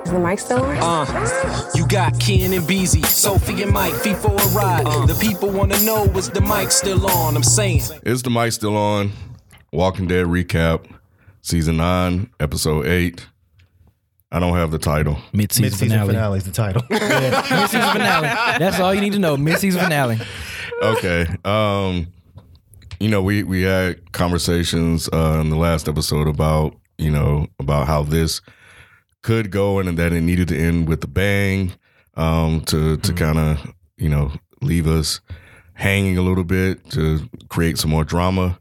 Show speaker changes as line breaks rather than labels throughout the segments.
Is the mic still on?
You got Ken and Beezy, Sophie and Mike, fee for a ride. The people wanna know, is the mic still on? I'm saying.
Is the mic still on? Walking Dead recap, season 9, episode 8. I don't have the title.
Mid-season finale is the title.
Mid-season finale. That's all you need to know. Mid-season finale.
Okay. We had conversations in the last episode about how this could go and that it needed to end with a bang to kind of, leave us hanging a little bit to create some more drama.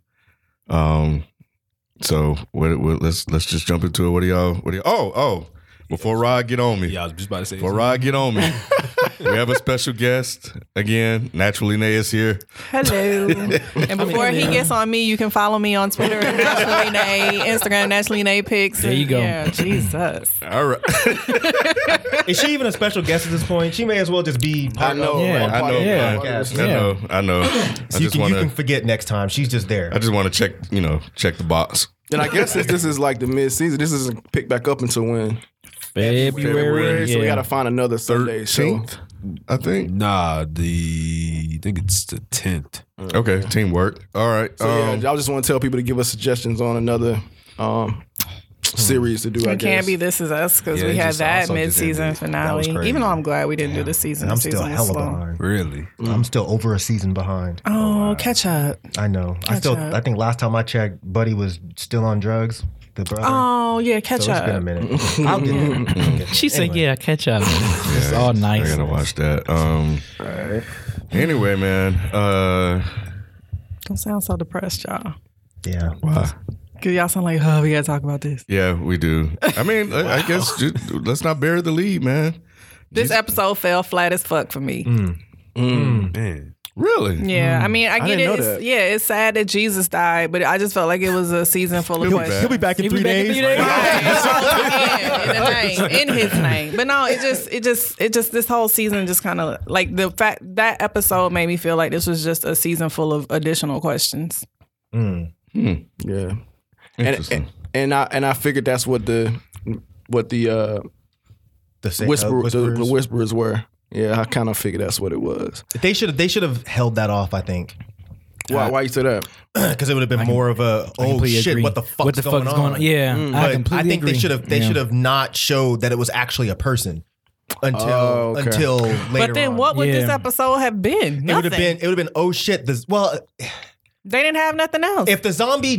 So let's just jump into it. What do y'all? Before Rod get on me.
Yeah, I was just about to say.
Before Rod get on me. We have a special guest again. Naturally Nay is here.
Hello. And before he gets on me, you can follow me on Twitter at Naturally Nay, Instagram Naturally Nay Pics.
There you go.
Yeah, Jesus.
All right.
Is she even a special guest at this point? She may as well just be part of the podcast.
I know.
So you can forget next time. She's just there.
I just want to check the box.
And I guess since this is like the mid-season, this isn't picked back up until when?
February.
So we got to find another Sunday.
13th, I think.
Nah, I think it's the 10th.
Okay, teamwork. All right.
So I just want to tell people to give us suggestions on another series to do.
It can't be This Is Us because we had that mid-season finale. Even though I'm glad we didn't do the season.
I'm still hella behind.
Really?
I'm still over a season behind.
Oh, catch up.
I know. I think last time I checked, Buddy was still on drugs. The brother.
Oh, yeah, catch up.
It's been a minute. I'll get there.
She said, yeah, catch up. It's all nice.
I gotta watch that. Anyway, man.
Don't sound so depressed, y'all.
Yeah.
Why?
Because y'all sound like, we got to talk about this.
Yeah, we do. I mean, I guess let's not bury the lead, man.
This episode fell flat as fuck for me.
Man.
Really?
Yeah, I mean, I get
didn't
it.
know that.
It's sad that Jesus died, but I just felt like it was a season full of questions.
He'll be back in 3 days.
In his name. But no, it just this whole season just kind of like the fact that episode made me feel like this was just a season full of additional questions.
Yeah.
Interesting.
And I figured that's what the whisperers were. Yeah, I kind of figured that's what it was.
They should have held that off, I think.
Why you say that?
Because it would have been more of a shit,
agree.
what the fuck's going on?
Yeah,
But
I completely
I think
agree.
they should have not showed that it was actually a person until later.
But then
on.
what would this episode have been?
It would have been oh shit.
They didn't have nothing else.
If the zombie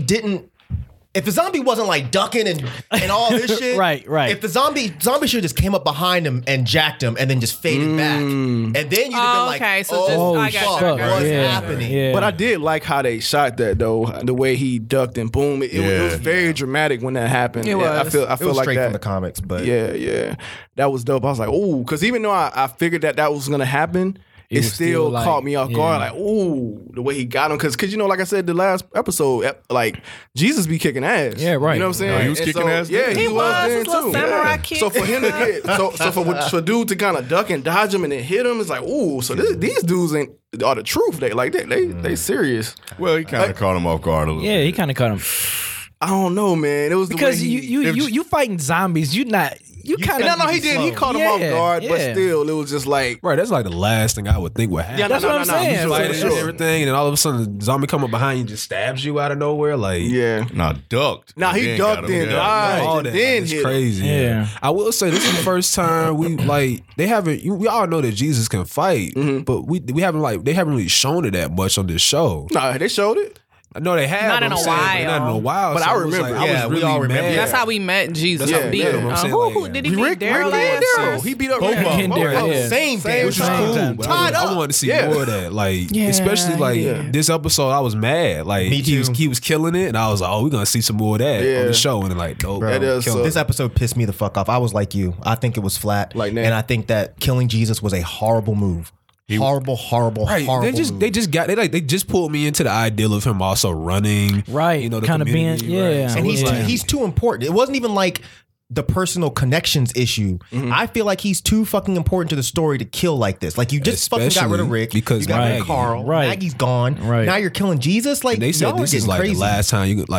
wasn't like ducking and all this shit,
right.
If the zombie should have just came up behind him and jacked him and then just faded back, and then you'd have been like,
okay, so
oh,
just, I got
fuck,
you.
what's
Yeah.
happening?
Yeah.
But I did like how they shot that though, the way he ducked and boom. It was very dramatic when that happened.
It was.
I feel
It was
like
straight
that
from the comics, but
yeah, that was dope. I was like, ooh, because even though I figured that was gonna happen, it
was
still
still
caught
like,
me off guard. Like, ooh, the way he got him, because like I said, the last episode, like Jesus be kicking ass.
Yeah, right.
You know what I'm saying?
No, he was
And
kicking ass
Yeah,
then.
he was then
his little
too.
samurai kick.
So for him to get, for dude to kind of duck and dodge him and then hit him, it's like, ooh, so these dudes are the truth. They serious.
Well, he kind of caught him off guard a little.
Yeah, he kind of caught him.
I don't know, man. It was
Because
the way
you fighting zombies. You kind of
no, he did. He caught him off guard, but still, it was just like. Right, that's like the last thing I would think would happen.
That's what I'm saying.
You
Like,
fighting
for
and
sure.
everything, and then all of a sudden, the zombie come up behind you and just stabs you out of nowhere. Like,
Nah, ducked.
Nah, he
Then
ducked
got him.
in,
Yeah.
dodged, all and that.
then
It's
hit him.
crazy.
Yeah.
I will say this is the first time we they haven't. We all know that Jesus can fight, but they haven't really shown it that much on this show. Nah, they showed it. No, they have.
Not in a while.
Not in a while. But so I it was remember. Like,
Yeah,
I was
we
really
all remember.
mad.
That's how we met Jesus.
That's how we
beat
met
him.
him. I'm saying,
Who
like,
did he
Rick
beat? Daryl
and
last?
Daryl. He beat up
both
Rick
of
and
them.
Daryl, yeah.
Same day,
Which is cool. But I wanted to see more of that. Like,
Yeah,
especially like
yeah.
this episode, I was mad. Like
Me too.
he was killing it, and I was like, oh, we're gonna see some more of that on
Yeah.
the show. And then like, nope,
Bro,
that is
this episode pissed me the fuck off. I was like you. I think it was flat.
Like that.
And I think that killing Jesus was a horrible move. Horrible
Right,
move.
they just pulled me into the ideal of him also running,
Right,
You know, the
kinda being-
community,
yeah.
right? So
And
it's like-
he's too important. It wasn't even like the personal connections issue. I feel like he's too fucking important to the story to kill like this. Like you just fucking got rid of Rick
because
you got rid of
Maggie.
Carl.
Right.
Maggie's gone.
Right.
Now you're killing Jesus. Like
And they said
y'all are
this is
getting
like
crazy.
the last time you could like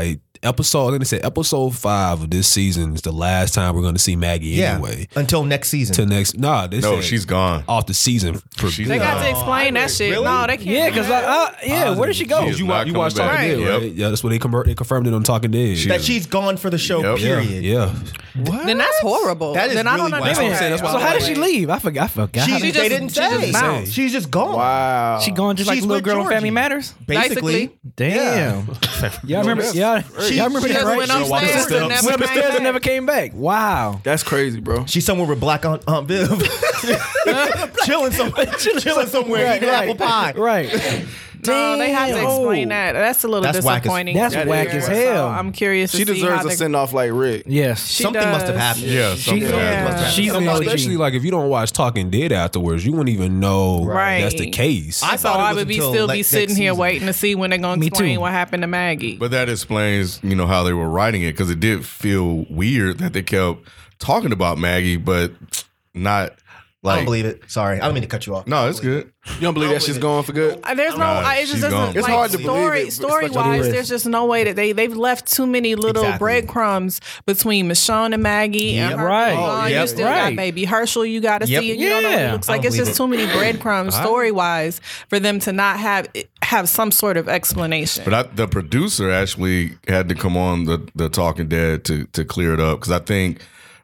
episode. I think they said episode 5 of this season is the last time we're going to see Maggie anyway.
Until next season.
Till next. Nah, they
No,
said
she's gone.
off the season.
They got to explain that shit.
Really?
No, they can't.
Yeah, because where did she go?
She's
You
not
watched
coming
Talking
back.
Dead, right?
Yep.
Yeah, that's what they confirmed it on Talking Dead.
that she's gone for the show,
Yep.
period.
Yeah.
Then that's horrible.
That is
then I don't
really wild.
understand.
That's why
So
I'm
how
like-
did she leave? I forgot.
They didn't say.
bounced.
She's just gone.
Wow.
She gone just like
She's
the little
with
girl on Family
Georgie.
Matters.
Basically.
Damn. Y'all remember? Y'all remember
She
that,
just
right?
went upstairs
steps.
and never
Went
came
upstairs and
back.
never came back. Wow.
That's crazy, bro.
She's somewhere with Black Aunt Viv. chilling somewhere eating apple pie.
Right.
No, they have to
Damn.
explain that. That's a little
That's whack as-
disappointing.
That's
to
whack
hear.
as hell.
So I'm curious to
She
see how
deserves a
they-
send off like Rick.
Yes.
She
Something must have
does.
happened.
Yeah, something
She's,
like
Yeah.
that.
she's an OG.
Especially like if you don't watch Talking Dead afterwards, you wouldn't even know
Right.
that's the case.
I
So
thought it
I
was
would be
until
still be
next
sitting here
season.
waiting to see when they're going to
Me
explain
too.
what happened to Maggie.
But that explains, how they were writing it, because it did feel weird that they kept talking about Maggie, but not
I
like.
don't believe it. Sorry. I don't mean to cut you off.
No, it's good.
You don't believe that shit's going for good?
There's no,
Nah,
it just
she's
doesn't.
gone.
It's
like,
hard to believe it,
story
especially
wise,
with-
there's just no way that they've left too many little
Exactly.
breadcrumbs between Michonne and Maggie and
Yep.
her.
Right.
Oh,
Yep.
You still
Right.
got baby Herschel. You got to
Yep.
see it. You don't know what
Yeah.
he looks
I
like.
don't
It's just
believe
too many breadcrumbs story wise for them to not have some sort of explanation.
But the producer actually had to come on the Talking Dead to clear it up, because I think,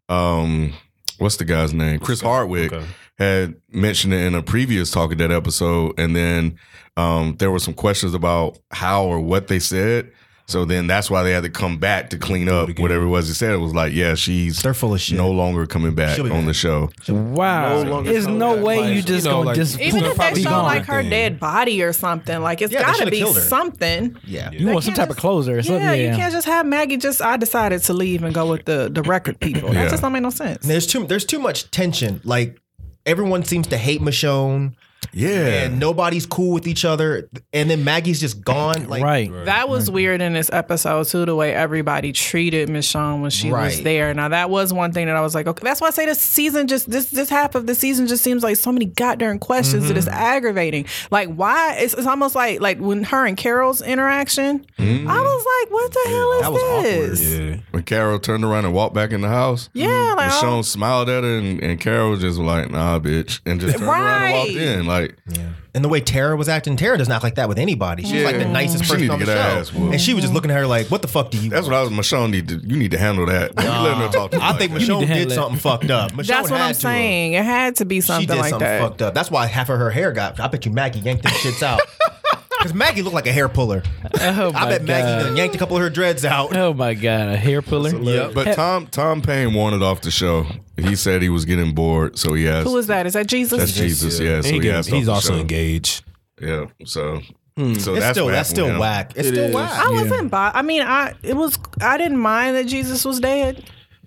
what's the guy's name? Chris Hardwick had mentioned it in a previous Talking Dead episode, and then there were some questions about how or what they said. So then that's why they had to come back to clean up whatever it was he said. It was like, yeah,
They're full of shit.
no longer coming back
She'll be
on
back.
the show.
Wow.
longer
There's no
coming
way
back.
you just
You know,
gonna
like,
just
Even if they
be
show
gone.
like her
thing.
dead body or something, like it's
Yeah, they
got to
should've
be
killed her.
something.
Yeah.
You want some
can't
type of
just-
closure or something.
Yeah, you can't just have Maggie I decided to leave and go with the record people. That
Yeah.
just don't make no sense.
There's too much tension. Like everyone seems to hate Michonne.
Yeah.
And nobody's cool with each other. And then Maggie's just gone. Like,
Right.
That was weird in this episode too, the way everybody treated Michonne when she was
Right.
there. Now that was one thing that I was like, okay, that's why I say this season this half of the season just seems like so many goddamn questions that it's aggravating. Like why? It's almost like when her and Carol's interaction, I was like, what the hell is
That was
this?
awkward.
Yeah.
When Carol turned around and walked back in the house,
Yeah, like
Michonne smiled at her, and Carol was just like, nah, bitch, and just turned around and walked
Right.
in. Like,
And the way Tara was acting, Tara does not act like that with anybody. She's like the nicest
She
person
need to
on the
get her
show.
ass whooped.
And she was just looking at her like, what the fuck do you
that's
want?
what I was. Michonne you need to handle that. You letting her talk to you
I
like
think
that.
need to
Michonne did
handle it.
something fucked up. Michonne
that's what
had
I'm
to have.
saying. It had to be
She
something
did
like
something
that.
fucked up. That's why half of her hair got. I bet you Maggie yanked them shits out. Because Maggie looked like a hair puller.
Oh
I
my
bet Maggie
God.
done yanked a couple of her dreads out.
Oh my God, a hair puller.
But Tom Payne wanted off the show. He said he was getting bored, so he asked.
Who is that? Is that Jesus?
That's Jesus, yeah. So he asked off
he's
the
also
show.
engaged.
Yeah, so
It's
that's
still
what
that's
happened
still
with him.
whack. It's
It
still
is.
whack.
I wasn't. I mean, I didn't mind that Jesus was dead.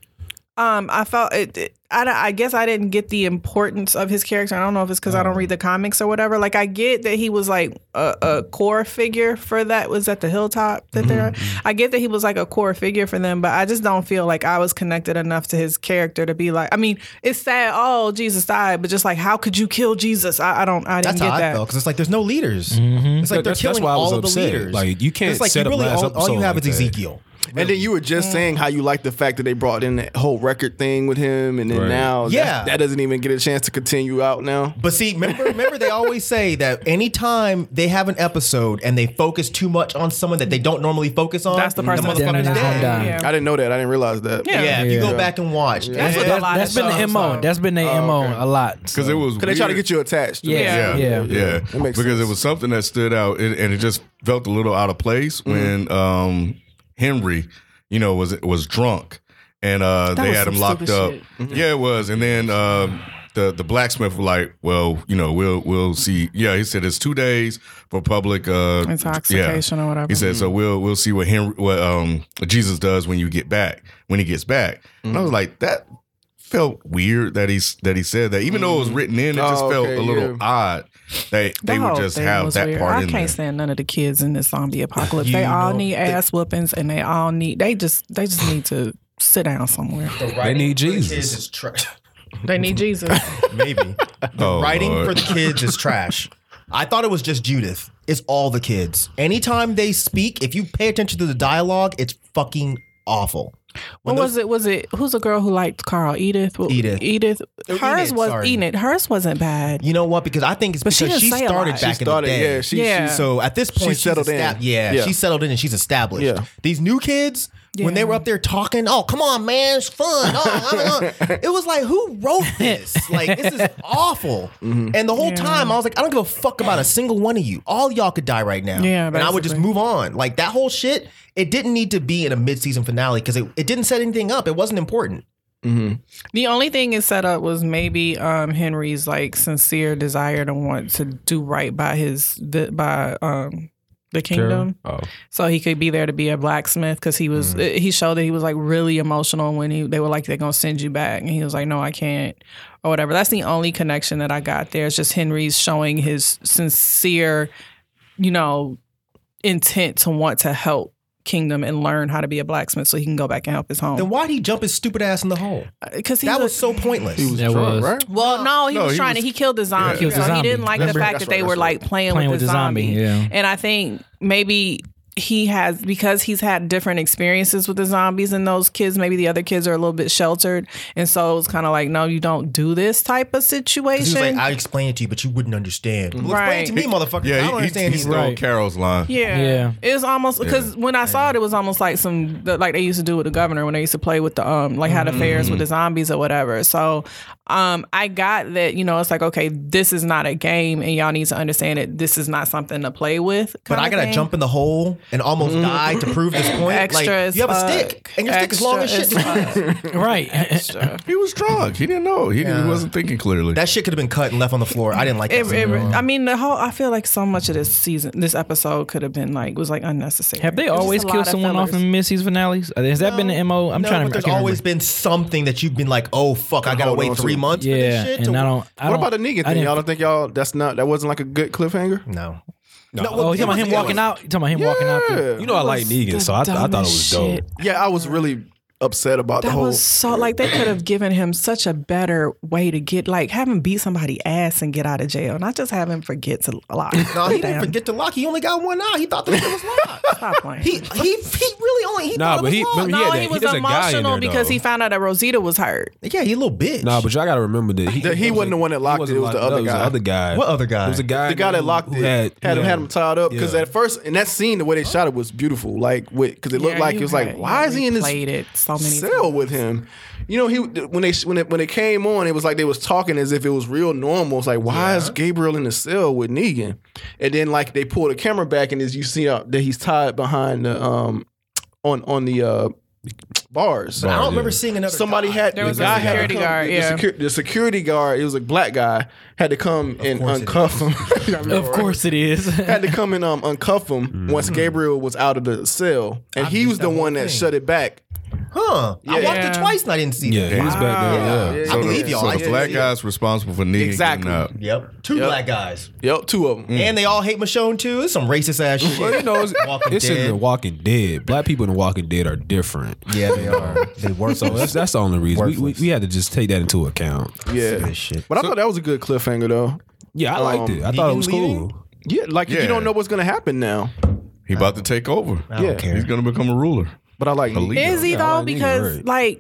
I felt it. I guess I didn't get the importance of his character. I don't know if it's because I don't read the comics or whatever. Like I get that he was like a core figure for that. Was at the hilltop that they're. I get that he was like a core figure for them, but I just don't feel like I was connected enough to his character to be like. I mean, it's sad. Oh, Jesus died, but just like, how could you kill Jesus? I didn't
That's
get
how I
that.
felt because it's like there's no leaders. It's like they're
That's
killing
why I was
all of the
upset.
leaders.
Like, you can't
It's like
set
you
up
really
last
all you
episode
have
like
is
that.
Ezekiel.
And then you were just saying how you like the fact that they brought in that whole record thing with him, and then
Right.
now
Yeah.
that doesn't even get a chance to continue out now.
But see, remember they always say that anytime they have an episode and they focus too much on someone that they don't normally focus on,
That's the person that's
motherfucker's
gonna
dead.
die.
Yeah.
I didn't know that. I didn't realize that.
Yeah.
Yeah, if you go
Yeah.
back and watch,
That's what a lot
That's
of
been the
shows
MO.
are.
That's been their MO a lot.
Because it was
Because they try to
weird.
get you attached. to
Yeah.
it.
Yeah,
Yeah.
That makes
because
sense.
it was something that stood out, and it just felt a little out of place when Henry, was drunk, and they
was
had him
some
locked
stupid
up. Yeah, it was, and then the blacksmith was like, "Well, we'll see." Yeah, he said it's 2 days for public
Intoxication or whatever.
He said, "So we'll see what Jesus does when he gets back." And I was like, that felt weird that he said that, even though it was written in, it just
Oh,
felt
okay,
a little
yeah.
odd that they
The
would
whole
just
thing
have
was
that
weird.
part
I
in
can't
there.
stand none of the kids in this zombie apocalypse.
You
They all
know,
need ass whoopings, and they just need to sit down somewhere.
They need
For the
Jesus.
kids is
They need Jesus.
maybe the
Oh,
writing
Lord.
for the kids is trash. I thought it was just Judith. It's all the kids. Anytime they speak, if you pay attention to the dialogue, it's fucking awful.
What was it? Was it who's the girl who liked Carl? Edith.
Edith.
Hers was
sorry.
Enid. Hers wasn't bad.
You know what? Because I think it's
But she
because she
didn't say a
started
lot.
back
She
in the day.
Yeah, she
So at this point,
She settled in.
Yeah,
Yeah.
she's settled in and she's established.
Yeah.
These new kids, when they were up there talking, oh, come on, man, it's fun. It was like, who wrote this? Like, this is awful. And the whole time, I was like, I don't give a fuck about a single one of you. All y'all could die right now.
Yeah,
and I would just
basically.
move on. Like, that whole shit, it didn't need to be in a mid-season finale because it didn't set anything up. It wasn't important.
The only thing it set up was maybe Henry's like sincere desire to want to do right by the kingdom, so he could be there to be a blacksmith because he was. He showed that he was like really emotional when they were like they're gonna send you back, and he was like, no, I can't, or whatever. That's the only connection that I got there. It's just Henry's showing his sincere, intent to want to help Kingdom and learn how to be a blacksmith so he can go back and help his home.
Then why'd he jump his stupid ass in the hole?
Because
That was so pointless.
That was
right?
Well, no, he
No,
was
he
trying
was-
to. He killed the zombie.
killed the
So he
zombie.
didn't like the
Remember?
fact
That's
that they
right,
were
that's
like playing with the zombie.
yeah.
And I think maybe because he's had different experiences with the zombies and those kids, maybe the other kids are a little bit sheltered. And so it was kind of like, no, you don't do this type of
'Cause he was
situation.
like, I explain it to you, but you wouldn't understand. Well,
Right.
explain it to me, motherfucker. I
Yeah,
don't
he
understand.
stole
Right.
Carol's line.
Yeah. It was almost because when I saw it was almost like like they used to do with the governor when they used to play with the like had affairs with the zombies or whatever. So I got that, it's like, okay, this is not a game and y'all need to understand that this is not something to play with.
But I gotta jump in the hole and almost die to prove this point.
Extra
Like,
as
you have a
fuck.
stick, and your stick is long as shit.
Right.
He was drunk. He didn't know. He wasn't thinking clearly.
That shit could have been cut and left on the floor. I didn't like that. scene.
I mean, I feel like so much of this episode could have been was unnecessary.
Have they
There's just
always
a
killed
lot of
someone off
fillers.
in mid-season finales? Has that been the MO? I'm
No,
trying
but
to. I
there's
can't
always
remember.
been something that you've been like, oh fuck, I gotta
hold
wait
on
3
to.
months for this
Yeah,
shit.
and I don't.
What about the Negan
I
thing?
didn't-
Y'all don't think that wasn't like a good cliffhanger?
No.
Oh, you talking about him walking out? You talking about him walking out?
Yeah.
You know I like Negan, so I thought it was dope.
Yeah, I was really upset about the
That
whole.
was so they could have given him such a better way to get have him beat somebody ass and get out of jail, not just have him forget to lock.
No, he didn't forget to lock. He only got one out. He thought the shit was locked.
Stop playing.
He really only
Nah,
thought it
but
was
he-
locked.
but
no,
had
he
that-
was
there's a guy in
emotional
there,
because
though.
he found out that Rosita was hurt.
Yeah, he a little bitch.
Nah, but y'all gotta remember that
He wasn't the one that locked it. It was the other guy.
The other guy.
What other guy?
It was a guy.
The guy that locked
who
it had him tied up because
Yeah.
at first in that scene the way they shot it was beautiful, because it looked like it was like, why is he in this
Played it so many
cell
times.
with him? When it came on, it was like they was talking as if it was real normal. It's like, why is Gabriel in the cell with Negan? And then they pull the camera back and you see that he's tied behind the on the bars.
But I don't remember seeing another.
Somebody
guy.
had
There
the
was a
guy had to
security
come-
guard,
the
yeah.
the security guard. It was a black guy had to come and
course it
uncuff him.
Of course it is.
Had to come and uncuff him once Gabriel was out of the cell, and he was the
that
one
whole
that
thing.
shut it back.
Huh? I watched it
Yeah.
twice and I didn't see
Yeah,
that.
he was back there. Yeah.
I believe y'all.
So
I
the
didn't
black
see it.
guy's responsible for Negan
Exactly.
getting out.
Yep. Two
Yep.
black guys.
Yep, two of them.
And they all hate Michonne too. It's some racist ass shit.
Well,
Walking
it's in
Dead.
The Walking Dead. Black people in The Walking Dead are different.
Yeah, they are. They work
So that's the only reason
Worthless.
we had to just take that into account.
Yeah,
this shit.
but I thought that was a good cliffhanger though.
Yeah, I liked it. I thought it was
leaving?
cool.
Yeah,
Yeah.
you don't know what's gonna happen now,
He about to take over.
I don't
Yeah.
care.
He's going to become a ruler.
but I like
A leader.
Is he
Yeah, I
though?
like Negan,
Because
right.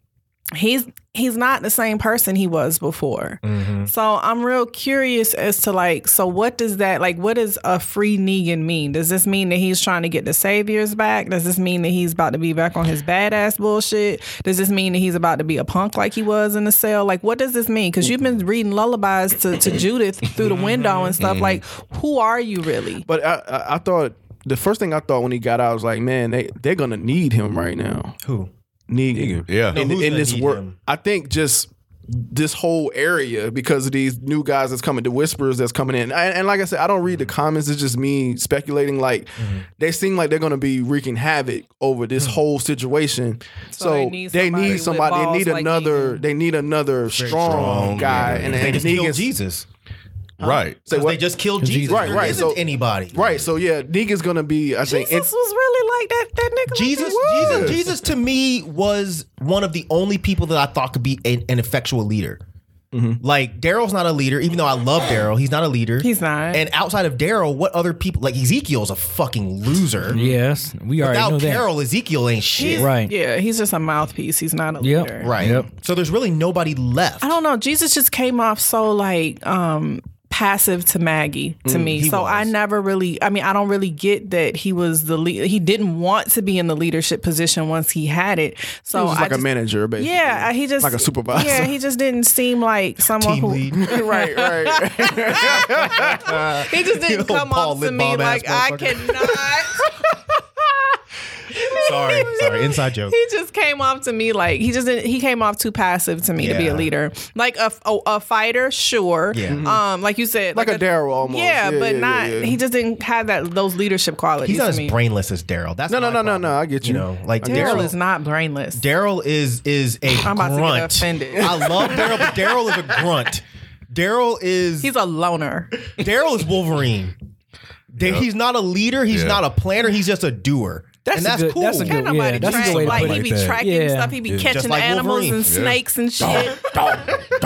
he's not the same person he was before. So I'm real curious as to so what does that what does a free Negan mean? Does this mean that he's trying to get the saviors back? Does this mean that he's about to be back on his badass bullshit? Does this mean that he's about to be a punk like he was in the cell? What does this mean? Because you've been reading lullabies to Judith through the window and stuff. Who are you really?
But I thought the first thing I thought when he got out I was like, man, they're gonna need him right now.
Who?
Negan.
Yeah.
No,
in
who's gonna
this
need
work,
him?
I think just this whole area because of these new guys that's coming, the whispers that's coming in, and like I said, I don't read the comments. It's just me speculating. They seem like they're going to be wreaking havoc over this whole situation. So
they
they
need
need
somebody
somebody.
with
They need
balls like
another.
Negan.
They need another strong
strong,
guy,
yeah.
and
They just killed
Negan's
Jesus.
Right.
Say
They
what?
just killed Jesus.
Right,
There
right.
isn't
So-
anybody.
Right. So yeah, Negan's going to be. I think.
Jesus was really like that nigga.
Jesus to me was one of the only people that I thought could be an effectual leader. Like Daryl's not a leader, even though I love Daryl. He's not a leader.
He's not.
And outside of Daryl, what other people like Ezekiel's a fucking loser.
Yes, we already know
Without
that.
Carol, Ezekiel ain't shit.
Right.
Yeah, he's just a mouthpiece. He's not a leader.
Right.
Yep.
So there's really nobody left.
I don't know. Jesus just came off so like passive to Maggie to me.
he
So
was.
I never really. I mean, I don't really get that he was the lead. He didn't want to be in the leadership position once he had it. So
He was like
I
a manager, basically.
Yeah, he just
like a supervisor.
Yeah, he just didn't seem like someone
Team
who.
lead.
right.
He just didn't
Yo,
come
Paul
off to me
Lipbaum
like
ass
I
motherfucker.
cannot.
Sorry, inside joke.
He just came off to me like he just didn't, he came off too passive to me to be
Yeah.
a leader. Like a fighter, sure.
Yeah.
Like you said,
Like a Daryl almost.
Yeah,
Yeah,
but
yeah,
not.
yeah.
He just didn't have those leadership qualities.
He's not
to
as
me.
brainless as Daryl. That's
No,
my
no, no,
problem.
I get you.
You know, like
Daryl
Daryl
is not brainless.
Daryl is a
I'm about to get
grunt.
offended.
I love Daryl, but Daryl is a grunt. Daryl is
He's a loner.
Daryl is Wolverine. He's not a leader. He's
Yeah.
not a planner. He's just a doer.
That's
and
a
that's
good-
cool.
that's a good-
Can't nobody
that's a
track.
good way to
Like
put
he
it.
be
Like
tracking
that.
stuff. He be catching
Just like
animals
Wolverine.
and snakes and shit.
Dog.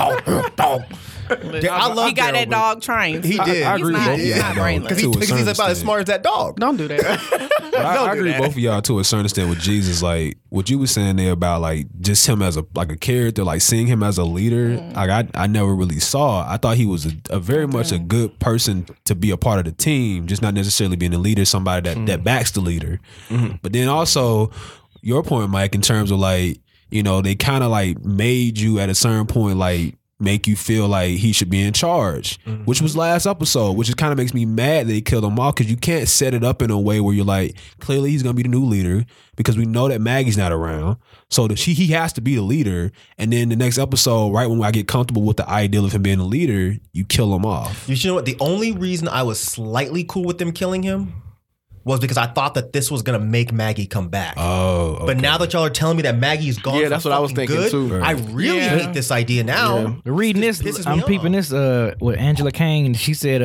I love
He got
Daryl,
that
but
dog trained.
He did.
I agree with both of
He's
y'all,
not
though.
brainless.
Because
To a
he's
certain
about as
extent.
smart as that dog.
Don't do that.
I agree with both of y'all to a certain extent with Jesus. Like what you were saying there about like just him as a character, like seeing him as a leader. Like I never really saw. I thought he was a very much a good person to be a part of the team, just not necessarily being a leader, somebody that backs the leader. But then also your point, Mike, in terms of like, you know, they kind of like made you at a certain point like make you feel like he should be in charge, which was last episode, which kind of makes me mad that they killed him off because you can't set it up in a way where you're like, clearly he's going to be the new leader because we know that Maggie's not around. So he has to be the leader. And then the next episode, right when I get comfortable with the ideal of him being the leader, you kill him off.
You know what? The only reason I was slightly cool with them killing him was because I thought that this was going to make Maggie come back.
Oh, okay.
But now that y'all are telling me that Maggie's gone,
Yeah,
for
that's what I was
fucking
thinking,
good,
too.
I really
Yeah.
hate this idea now.
Reading
It
this,
pisses me
I'm
off.
peeping this with Angela Kang, and she said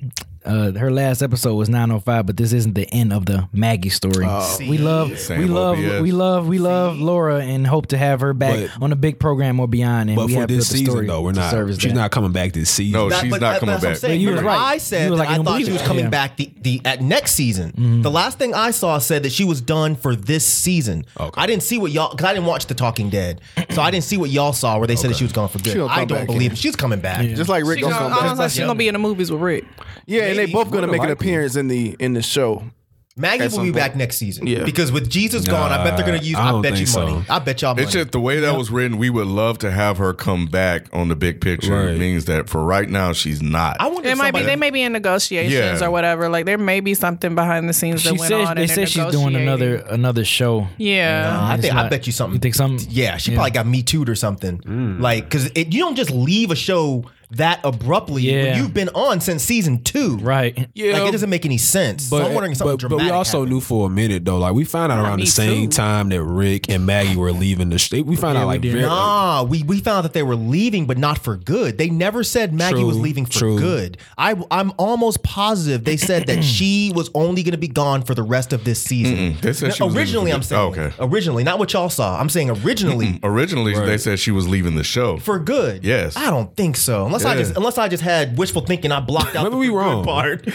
her last episode was 905, but this isn't the end of the Maggie story. we love
Same OBS.
we love Laura and hope to have her back
But-
on a big program or beyond. And
But
we
for
have
this
built the
season,
story
though, we're
to
not.
service
She's
that.
not coming back this season.
No,
That-
she's
but
not
that's
coming
what I'm
back.
saying.
You was
Remember,
right.
I said
You was
that
like,
I
I
thought she
believe
was
it.
coming
Yeah.
back the at next season. The last thing I saw said that she was done for this season.
Okay.
I didn't see what y'all because I didn't watch The Talking Dead, so I didn't see what y'all saw where they said that she was gone for good.
She'll come
I don't
back
believe
in.
it. She's coming back.
Just like Rick
She
gonna
gonna,
come
I was
back.
like, she's gonna be in the movies with Rick.
Yeah, and they
Maybe.
both gonna
More
make an
than
appearance in the show.
Maggie
At
will
some
be
point.
back next season.
Yeah.
Because with Jesus gone, I bet they're gonna use.
I
I
don't
bet you
think so.
money. I bet y'all money.
It's just the way that was written. We would love to have her come back on the big picture.
Right.
It means that for right now, she's not.
I wonder
It
if
might be.
somebody-
They may be in negotiations
Yeah.
or whatever. Like there may be something behind the scenes that
She
went
said
on.
they
and
said
they're
she's doing
negotiating.
another show.
Yeah.
I
It's
think I
not-
bet you something.
You think something?
Yeah, she probably got Me Too'd or something. Like, because you don't just leave a show that abruptly when
Yeah.
you've been on since season 2.
Right.
Yeah,
Like, it doesn't make any sense. So I'm wondering if something
but
dramatic
we also
happened.
knew for a minute though, like we found out around
Me
the same
too.
time that Rick and Maggie were leaving the state. We found out like
we did.
very,
Nah, we found out that they were leaving, but not for good. They never said Maggie
True,
was leaving for
true.
good. I'm almost positive they said that she was only going to be gone for the rest of this season.
They said she was
Originally,
leaving
I'm
for
saying.
good. Okay.
Originally, not what y'all saw. I'm saying originally
Originally, they said she was leaving the show.
for good.
Yes.
I don't think so. Unless I just had wishful thinking. I blocked out
Maybe
the
we
for good
wrong.
part.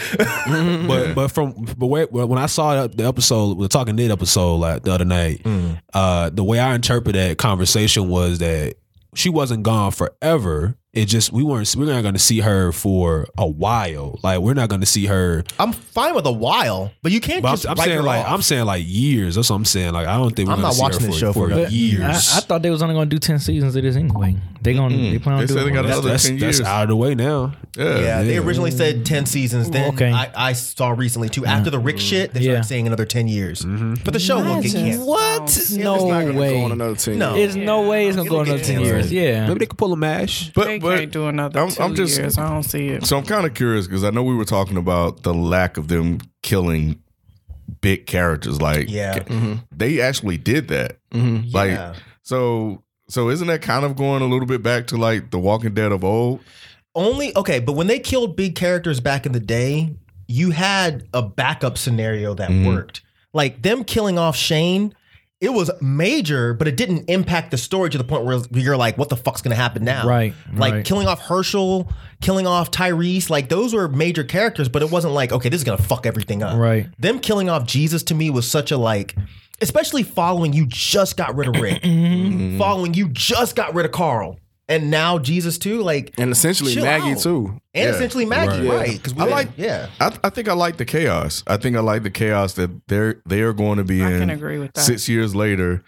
when I saw the episode, the Talking Dead episode like the other night, the way I interpret that conversation was that she wasn't gone forever. It just we're not going to see her for a while. Like we're not going to see her.
I'm fine with a while, but you can't
But
just
I'm
write
saying
her
like
off.
I'm saying like years. That's what I'm saying. Like I don't think we're
I'm
gonna
not
see
watching
her
this show for
for years.
I thought they was only going to do 10 seasons of this anyway. They plan on
They
doing
said they got
more.
another
that's
10 years.
out of the way now.
Yeah, they originally said 10 seasons. Then
Okay.
I saw recently too. After the Rick shit, they started
Yeah.
saying another 10 years. But the show won't get canceled.
What?
It's
No
not gonna
way.
go on another 10
No.
years.
There's no way it's going to go
It'll
another
get
10 years.
canceled.
Yeah.
Maybe they could pull a mash.
They can't do another
I'm
2
just-
years. I don't see it.
So I'm kind of curious because I know we were talking about the lack of them killing big characters. Like,
Yeah.
they actually did that. Like,
Yeah.
so isn't that kind of going a little bit back to like The Walking Dead of old?
Okay, but when they killed big characters back in the day, you had a backup scenario that worked. Like them killing off Shane, it was major, but it didn't impact the story to the point where you're like, what the fuck's gonna happen now?
Right,
Like
right.
killing off Herschel, killing off Tyrese, like those were major characters, but it wasn't like, okay, this is gonna fuck everything up.
Right.
Them killing off Jesus to me was such a like, especially following you just got rid of Rick, following you just got rid of Carl, and now Jesus too, like,
And essentially
chill
Maggie
out.
too.
And essentially Maggie,
Right.
right? Because
I like.
yeah.
I think I like the chaos. I think I like the chaos that they are going to be
I
in.
can agree with that.
6 years later,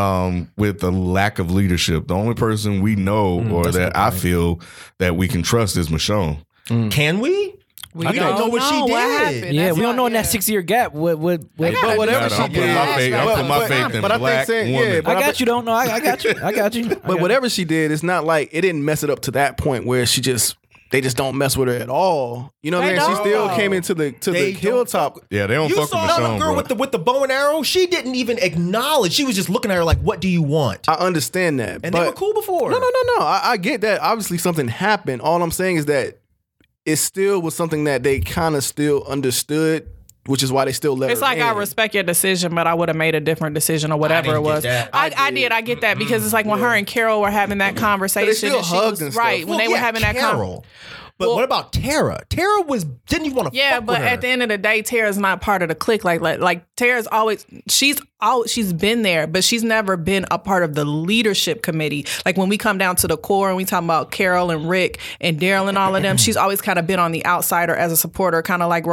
with the lack of leadership. The only person we know or that I feel that we can trust is Michonne.
Can we?
We
don't know what she did.
happened.
Yeah,
That's
we don't
why-
know in that
yeah.
6-year gap what
But whatever
I'm
she
putting
did,
my faith. I'm putting my faith in
but I think
black
saying,
woman.
yeah, but
I got you. Don't know. I got you. I got you.
But whatever she did, it's not like it didn't mess it up to that point where they just don't mess with her at all. You know what I
They
mean? She still
don't.
came into the
They
hilltop.
Yeah, they don't
You
fuck
saw
with
that
Michonne,
girl
bro.
with the bow and arrow. She didn't even acknowledge. She was just looking at her like, "What do you want?"
I understand that,
And
but
they were cool before.
No. I get that. Obviously, something happened. All I'm saying is that it still was something that they kind of still understood, which is why they still let
It's
her
like
in.
I respect your decision, but I would have made a different decision or whatever
didn't
it
get
was.
that.
I get that because it's like when her and Carol were having that conversation.
still
and she
hugged
was,
and stuff.
right when they were having that
Carol. But
Well-
what about Tara? Tara didn't even want to.
Yeah,
fuck
but
with her.
at the end of the day, Tara's not part of the clique. Like Tara's always she's been there, but she's never been a part of the leadership committee. Like when we come down to the core and we talk about Carol and Rick and Daryl and all of them, she's always kind of been on the outsider as a supporter, kind of like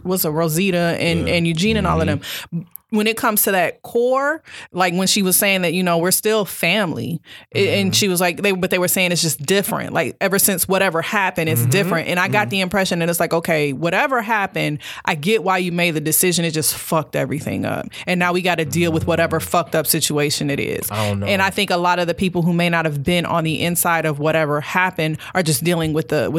Rosita and Eugene and all of them. When it comes to that core, like when she was saying that, we're still family, and she was like, they were saying it's just different. Like ever since whatever happened, it's different. And I got the impression that it's like, okay, whatever happened, I get why you made the decision. It just fucked everything up, and now we got to deal with whatever fucked up situation it is.
I don't know.
And I think a lot of the people who may not have been on the inside of whatever happened are just dealing with the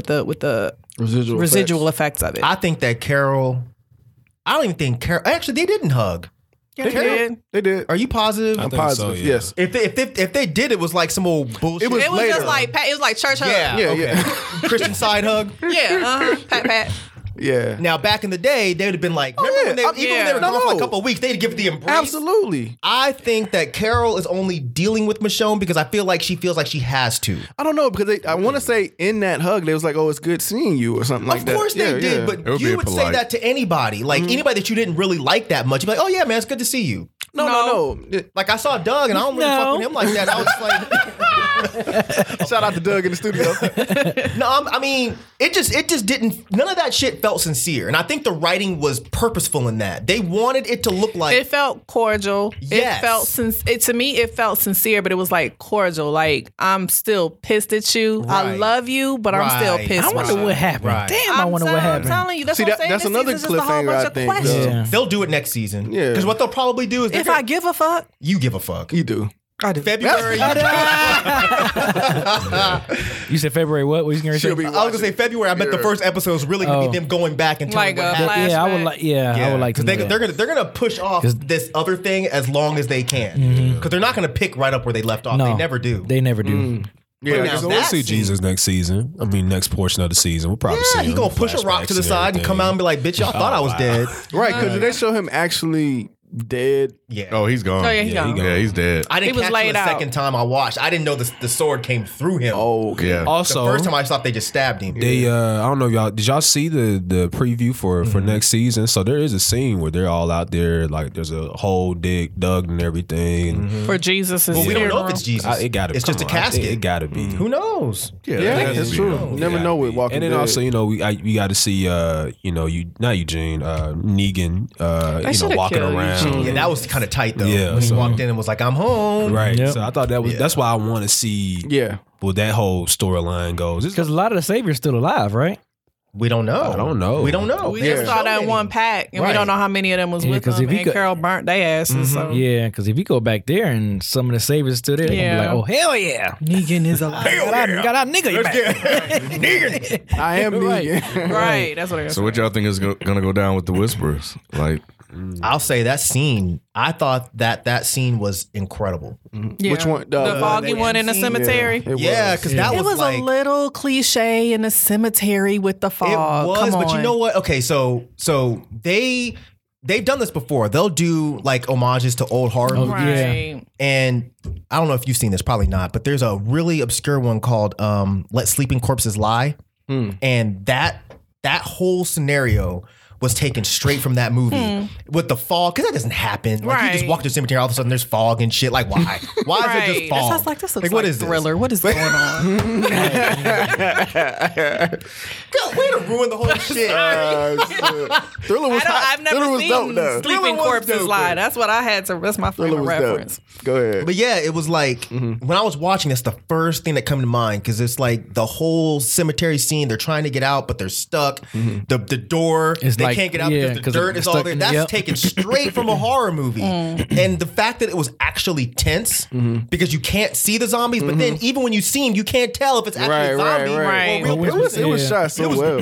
residual effects of it.
I think that Carol. I don't even think Carol. Actually, they didn't hug.
Yeah, they did.
They did.
Are you positive?
I
I'm
think
positive.
so, yeah.
Yes.
If they did, it was like some old bullshit.
It was
It was
later.
just like it was like church hug.
yeah,
Yeah,
okay.
yeah.
Christian side hug.
Yeah, pat.
Yeah.
Now back in the day, they would have been like, remember when they,
yeah.
even when they were
No,
gone for
no.
a couple of weeks, they'd give the embrace.
Absolutely.
I think that Carol is only dealing with Michonne because I feel like she feels like she has to.
I don't know because I want to say in that hug they was like, "Oh, it's good seeing you" or something like that.
Of course they
Yeah,
did,
yeah.
but
It would
you
be
would say
polite.
that to anybody, like anybody that you didn't really like that much. You'd be like, "Oh yeah, man, it's good to see you."
no.
Like I saw Doug, and I don't really fuck with him like that. I was just like,
Shout out to Doug in the studio.
I mean, it just didn't. None of that shit felt sincere, and I think the writing was purposeful in that they wanted it to look like
It felt cordial.
Yes.
It felt to me it felt sincere, but it was like cordial. Like I'm still pissed at you. I
Right.
love you, but I'm still
Right.
pissed.
I wonder
at you.
what happened.
Right.
Damn, I wonder what
I'm
happened.
telling you, that's
See,
what I'm saying.
that's
This
another
season's just a whole
cliffhanger,
bunch
I
of
think,
questions.
though.
Yeah.
they'll do it next season.
Yeah.
because what they'll probably do is
If I give a fuck,
you give a fuck.
You do.
February.
You said February what? What you gonna say?
She'll be
I was gonna say February. I bet the first episode is really gonna be them going back and telling
Like
what
a
happened.
Yeah, I would
flashback.
like. Yeah, I would like to.
Because
know that.
they're gonna push off this other thing as long as they can. Because they're not gonna pick right up where they left off.
No,
They never do.
They never do.
Yeah.
now
So we'll
that
see
scene-
Jesus next season. I mean, next portion of the season. We'll probably see
Yeah, he
him,
gonna push a rock to the
flashbacks
side and come out and be like, "Bitch, y'all thought I was dead."
Right, because they show him actually dead.
Yeah.
Oh, he's gone.
Oh, yeah, he gone.
Yeah, he's dead.
I didn't
He was
catch
laid
it the
out.
second time I watched. I didn't know the sword came through him.
Oh, okay.
Yeah.
The
Also,
first time I thought they just stabbed him.
they I don't know if y'all did y'all see the preview for next season? So there is a scene where they're all out there, like there's a hole dug and everything.
for Jesus'
Well, we don't know
funeral.
if it's Jesus.
It gotta.
It's just a casket.
It gotta be.
Who knows?
Yeah, that's true. You never know with Walking
And then
Dead.
also, we got to see, not Eugene, Negan,
should've
walking
killed
around.
Eugene.
Yeah, that was kind of tight though.
Yeah,
when he
so-
walked in and was like, "I'm home."
Right.
Yep.
So I thought that's why I want to see
Yeah.
well that whole storyline goes. It's-
Because a lot of the Savior's still alive, right?
We don't know.
I don't know.
We don't know.
We
They
just
haven't
saw
shown
that
any.
one pack, and we
Right.
don't know how many of them was
Yeah,
with
'cause
them.
if he
And
could-
Carol burnt their asses. So.
Yeah, because if you go back there and some of the Saviors still there, they're
Yeah.
gonna be like, "Oh hell yeah,
Negan is alive.
got our nigga back."
I am
Right.
Negan.
Right, that's what it is.
So what y'all think is gonna go down with the Whisperers? Like,
I'll say that scene. I thought that scene was incredible.
Yeah.
Which one?
The foggy one in the
scene?
cemetery.
It
Yeah,
was.
because that
It was
like
a little cliche in the cemetery with the fog.
it was,
Come
but you
on.
know what? Okay, so they they've done this before. They'll do like homages to old horror movies.
Right.
And I don't know if you've seen this, probably not, but there's a really obscure one called Let Sleeping Corpses Lie. And that whole scenario was taken straight from that movie with the fog, because that doesn't happen. Like you just walk to the cemetery, all of a sudden there's fog and shit. Like, why? Why is it just fog?
That's like, this looks
what
like
is this?
Thriller. What is going on?
God, way to ruin the whole shit.
Thriller was hot.
I've never
Thriller was dope
seen
though.
Sleeping
Thriller was
Corpses
dope,
Lie.
though.
That's what I had to. That's my
Thriller
favorite
was
reference.
dope. Go ahead.
But yeah, it was like when I was watching this, the first thing that came to mind, because it's like the whole cemetery scene. They're trying to get out, but they're stuck. The door,
It's
they
like-
can't get out
yeah,
because the
'cause
dirt
they're
is all
stuck
there.
in-
That's
yep.
taken straight from a horror movie. And the fact that it was actually tense because you can't see the zombies, but then even when you see them, you can't tell if it's actually a zombie
right.
or a real
It was
person.
shot so well.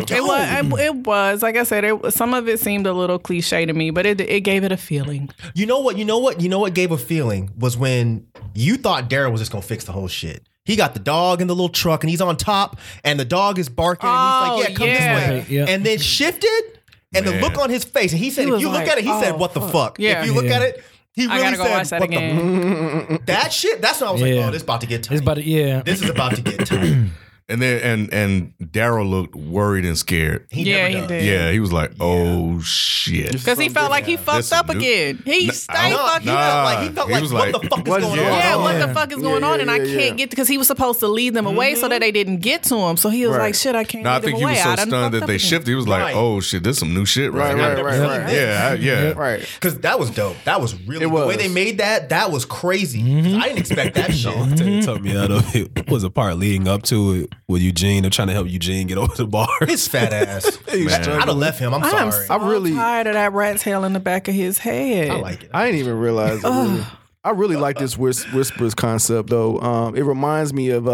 It was like I said. Some of it seemed a little cliche to me, but it gave it a feeling.
You know what gave a feeling was when you thought Daryl was just gonna fix the whole shit. He got the dog in the little truck and he's on top and the dog is barking and he's like, yeah, come this way.
Yeah.
And then shifted and the look on his face. And he said,
He
if
was
you look
like,
at it, he said,
oh,
what the fuck?
Yeah.
If you look
Yeah.
at it, he
I
really
gotta go
said,
watch that
what
again.
that shit, that's when I was like,
Yeah.
oh, this about to get tight.
It's about to,
This is about to get tight.
And then and Daryl looked worried and scared.
He
Yeah,
never
he
does.
did.
Yeah, he was like, "Oh shit!"
Because he felt like he fucked
This
up
new-
again. He
Nah,
stayed
I don't-
fucked
He
up.
felt like, he felt
He
like
was
what
like,
the fuck is
what-
going
yeah.
on?
Yeah,
Oh,
what
yeah.
the fuck is going on? And I can't get because he was supposed to lead them away so that they didn't get to him. So he was
Right.
like, "Shit, I can't."
No, I
lead them
think he
away.
was so
I done
stunned
fucked
that
up
they
again.
shifted. He was like,
Right.
"Oh shit, this some new shit right,
Right,
here."
right, right, right.
Yeah.
Right.
Because that was dope. That was really
It
the way
was.
they made that was crazy. I didn't expect that shit.
It took me out of it. Was a part leading up to it with Eugene. They're trying to help Eugene get over the bar.
His fat ass.
Man.
I'd have left him. I'm
I am
sorry.
so
I really-
tired of that rat tail in the back of his head.
I like it.
I didn't even realize it. Really. I really like this Whispers concept though. It reminds me of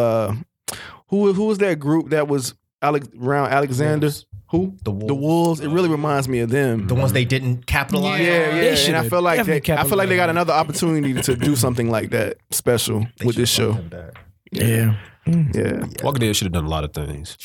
who was that group that was around Alexander?
Wolves.
Who?
The Wolves.
The Wolves. It really reminds me of them.
The ones they didn't capitalize.
Yeah,
on.
yeah.
They
And
should've
I feel like
definitely
I feel like they got
capitalized.
another opportunity to do something like that special
They
with this
should've
show.
fucked him back.
yeah.
Yeah.
Walking Dead should have done a lot of things.